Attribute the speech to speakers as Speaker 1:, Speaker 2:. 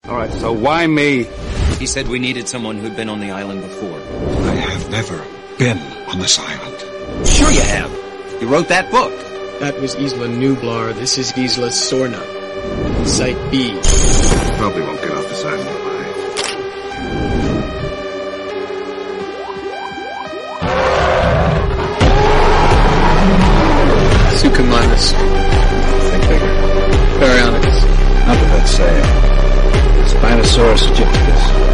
Speaker 1: Alright, so why me?
Speaker 2: He said we needed someone who'd been on the island before.
Speaker 3: I have never been on this island.
Speaker 2: Sure you have. You wrote that book.
Speaker 4: That was Isla Nublar. This is Isla Sorna. Site B.
Speaker 3: Probably won't get off this island alive.
Speaker 4: Suchomimus.
Speaker 3: Think bigger.
Speaker 4: Baryonyx.
Speaker 3: Not a bad saying. Spinosaurus aegyptus.